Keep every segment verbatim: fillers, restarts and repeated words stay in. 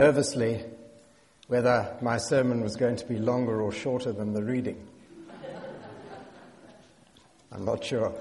nervously whether my sermon was going to be longer or shorter than the reading. I'm not sure.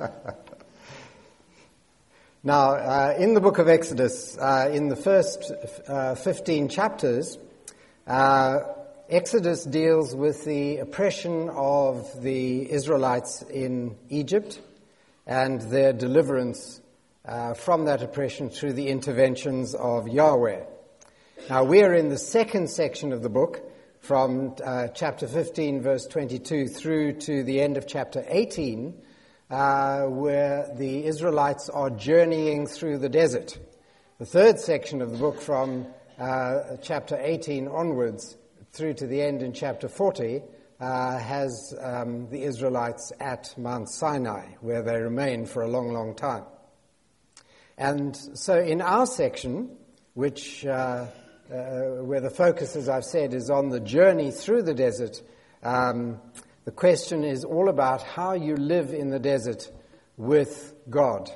Now, uh, in the book of Exodus, uh, in the first uh, fifteen chapters, uh, Exodus deals with the oppression of the Israelites in Egypt and their deliverance uh, from that oppression through the interventions of Yahweh. Now, we're in the second section of the book, from uh, chapter fifteen, verse twenty-two, through to the end of chapter eighteen, uh, where the Israelites are journeying through the desert. The third section of the book, from uh, chapter eighteen onwards, through to the end in chapter forty, uh, has um, the Israelites at Mount Sinai, where they remain for a long, long time. And so in our section, which... Uh, Uh, where the focus, as I've said, is on the journey through the desert, um, the question is all about how you live in the desert with God.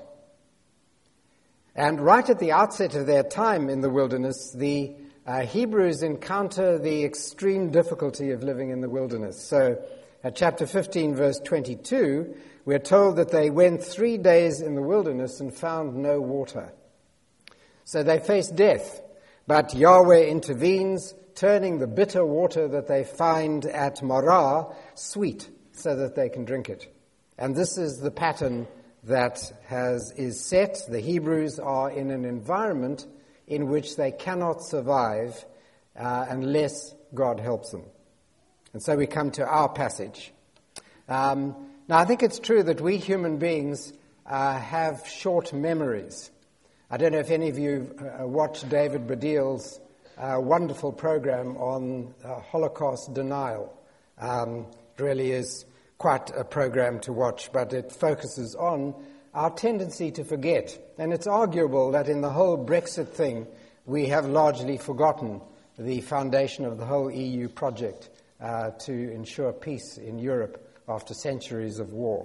And right at the outset of their time in the wilderness, the uh, Hebrews encounter the extreme difficulty of living in the wilderness. So at chapter fifteen, verse twenty-two, we're told that they went three days in the wilderness and found no water. So they faced death. But Yahweh intervenes, turning the bitter water that they find at Marah sweet, so that they can drink it. And this is the pattern that has is set. The Hebrews are in an environment in which they cannot survive uh, unless God helps them. And so we come to our passage. Um, now, I think it's true that we human beings uh, have short memories. I don't know if any of you uh, watched David Baddiel's uh, wonderful program on uh, Holocaust denial. Um, it really is quite a program to watch, but it focuses on our tendency to forget. And it's arguable that in the whole Brexit thing, we have largely forgotten the foundation of the whole E U project uh, to ensure peace in Europe after centuries of war.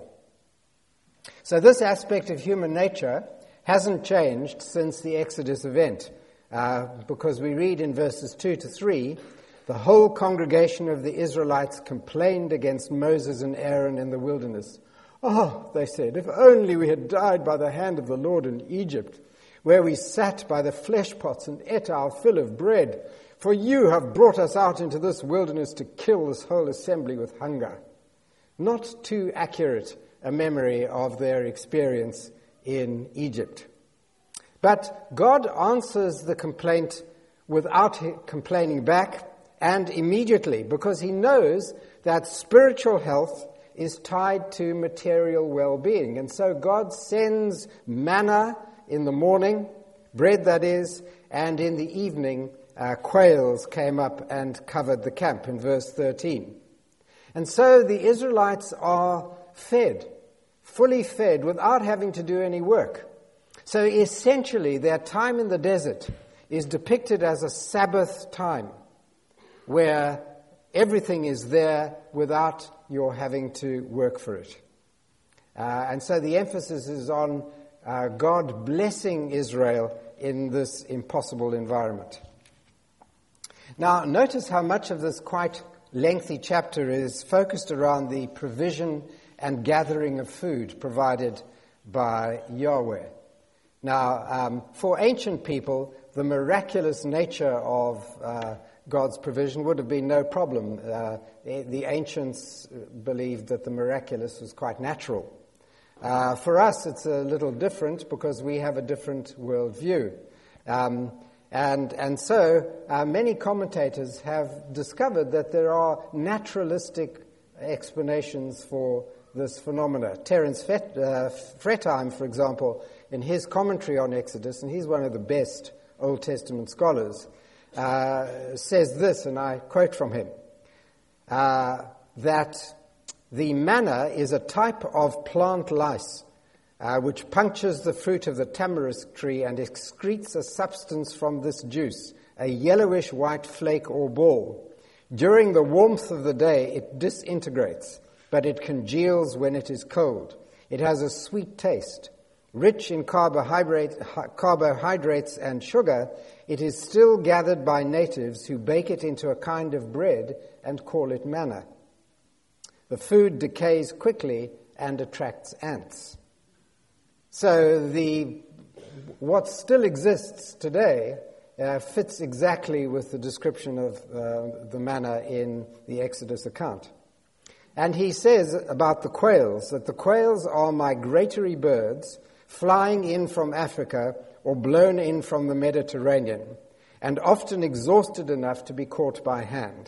So this aspect of human nature hasn't changed since the Exodus event, uh, because we read in verses two to three, the whole congregation of the Israelites complained against Moses and Aaron in the wilderness. Oh, they said, if only we had died by the hand of the Lord in Egypt, where we sat by the flesh pots and ate our fill of bread, for you have brought us out into this wilderness to kill this whole assembly with hunger. Not too accurate a memory of their experience in Egypt. But God answers the complaint without complaining back and immediately, because he knows that spiritual health is tied to material well-being. And so God sends manna in the morning, bread that is, and in the evening uh, quails came up and covered the camp in verse thirteen. And so the Israelites are fed, fully fed, without having to do any work. So essentially, their time in the desert is depicted as a Sabbath time, where everything is there without your having to work for it. Uh, and so the emphasis is on uh, God blessing Israel in this impossible environment. Now, notice how much of this quite lengthy chapter is focused around the provision and gathering of food provided by Yahweh. Now, um, for ancient people, the miraculous nature of uh, God's provision would have been no problem. Uh, the, the ancients believed that the miraculous was quite natural. Uh, for us, it's a little different because we have a different worldview. Um, and, and so uh, many commentators have discovered that there are naturalistic explanations for this phenomena. Terence Fet, uh, Fretheim, for example, in his commentary on Exodus, and he's one of the best Old Testament scholars, uh, says this, and I quote from him, uh, that the manna is a type of plant lice uh, which punctures the fruit of the tamarisk tree and excretes a substance from this juice, a yellowish white flake or ball. During the warmth of the day, it disintegrates, but it congeals when it is cold. It has a sweet taste. rich in carbohydrate, carbohydrates and sugar, it is still gathered by natives who bake it into a kind of bread and call it manna. The food decays quickly and attracts ants. So the what still exists today uh, fits exactly with the description of uh, the manna in the Exodus account. And he says about the quails that the quails are migratory birds flying in from Africa or blown in from the Mediterranean, and often exhausted enough to be caught by hand.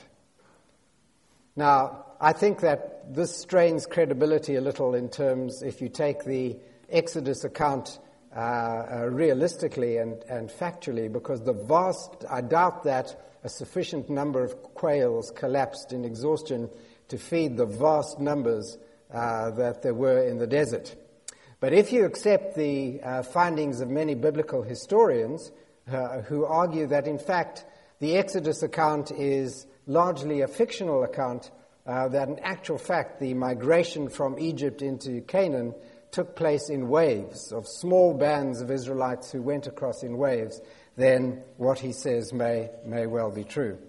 Now, I think that this strains credibility a little in terms, if you take the Exodus account uh, uh, realistically and, and factually, because the vast, I doubt that a sufficient number of quails collapsed in exhaustion to feed the vast numbers uh, that there were in the desert. But if you accept the uh, findings of many biblical historians uh, who argue that, in fact, the Exodus account is largely a fictional account, uh, that in actual fact the migration from Egypt into Canaan took place in waves of small bands of Israelites who went across in waves, then what he says may, may well be true.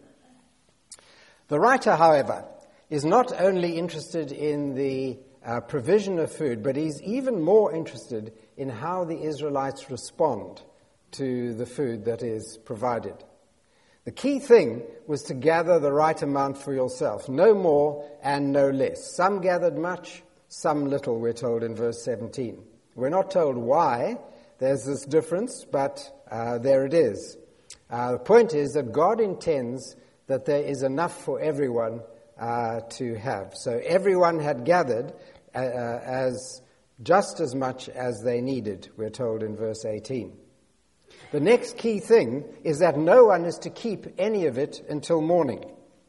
The writer, however, is not only interested in the uh, provision of food, but he's even more interested in how the Israelites respond to the food that is provided. The key thing was to gather the right amount for yourself, no more and no less. Some gathered much, some little, we're told in verse seventeen. We're not told why there's this difference, but uh, there it is. Uh, the point is that God intends that there is enough for everyone uh, to have. So everyone had gathered uh, as just as much as they needed, we're told in verse eighteen. The next key thing is that no one is to keep any of it until morning.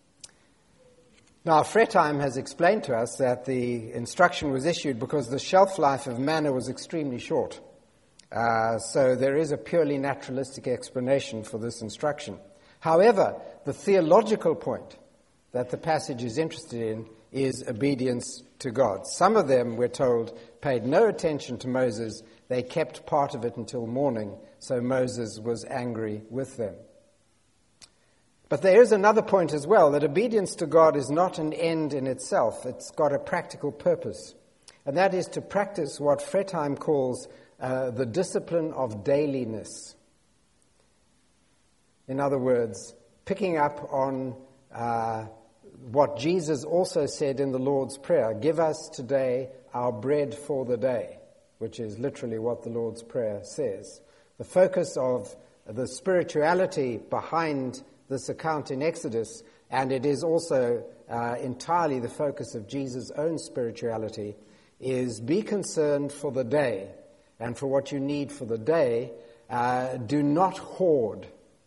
Now, Fretheim has explained to us that the instruction was issued because the shelf life of manna was extremely short. Uh, so there is a purely naturalistic explanation for this instruction. However, the theological point that the passage is interested in is obedience to God. Some of them, we're told, paid no attention to Moses. They kept part of it until morning, so Moses was angry with them. But there is another point as well, that obedience to God is not an end in itself. It's got a practical purpose, and that is to practice what Fretheim calls uh, the discipline of dailiness. In other words, picking up on uh, what Jesus also said in the Lord's Prayer, give us today our bread for the day, which is literally what the Lord's Prayer says. The focus of the spirituality behind this account in Exodus, and it is also uh, entirely the focus of Jesus' own spirituality, is be concerned for the day, and for what you need for the day. Uh, do not hoard.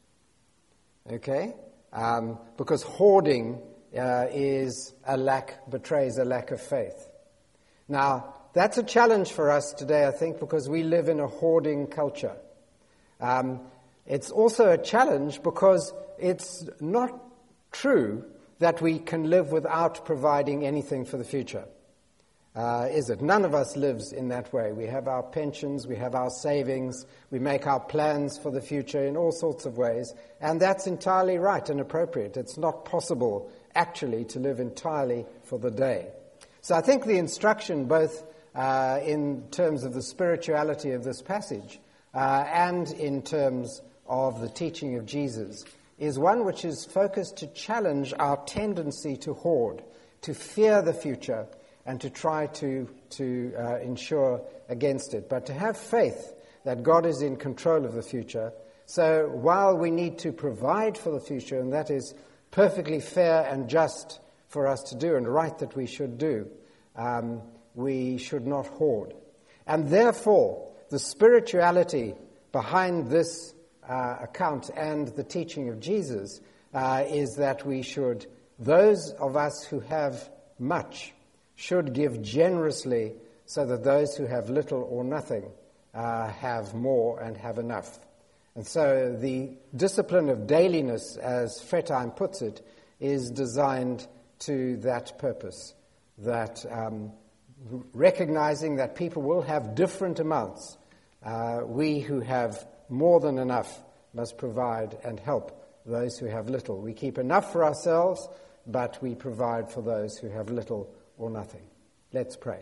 Okay? Um, because hoarding uh, is a lack, betrays a lack of faith. Now, that's a challenge for us today, I think, because we live in a hoarding culture. Um, it's also a challenge because it's not true that we can live without providing anything for the future. Uh, is it? None of us lives in that way. We have our pensions, we have our savings, we make our plans for the future in all sorts of ways, and that's entirely right and appropriate. It's not possible, actually, to live entirely for the day. So I think the instruction, both uh, in terms of the spirituality of this passage uh, and in terms of the teaching of Jesus, is one which is focused to challenge our tendency to hoard, to fear the future, and to try to, to uh, ensure against it, but to have faith that God is in control of the future. So while we need to provide for the future, and that is perfectly fair and just for us to do and right that we should do, um, we should not hoard. And therefore, the spirituality behind this uh, account and the teaching of Jesus uh, is that we should, those of us who have much, should give generously so that those who have little or nothing uh, have more and have enough. And so the discipline of dailiness, as Fretheim puts it, is designed to that purpose, that um, recognizing that people will have different amounts, Uh, we who have more than enough must provide and help those who have little. We keep enough for ourselves, but we provide for those who have little or nothing. Let's pray.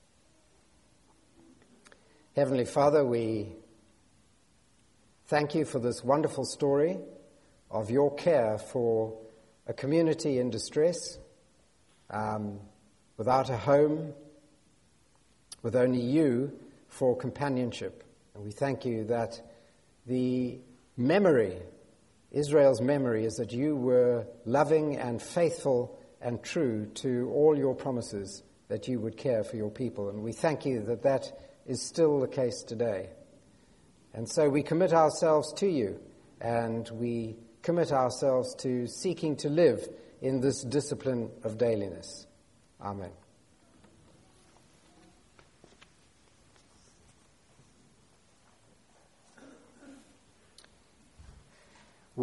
Heavenly Father, we thank you for this wonderful story of your care for a community in distress, um, without a home, with only you for companionship. And we thank you that the memory, Israel's memory, is that you were loving and faithful and true to all your promises that you would care for your people. And we thank you that that is still the case today. And so we commit ourselves to you, and we commit ourselves to seeking to live in this discipline of dailiness. Amen.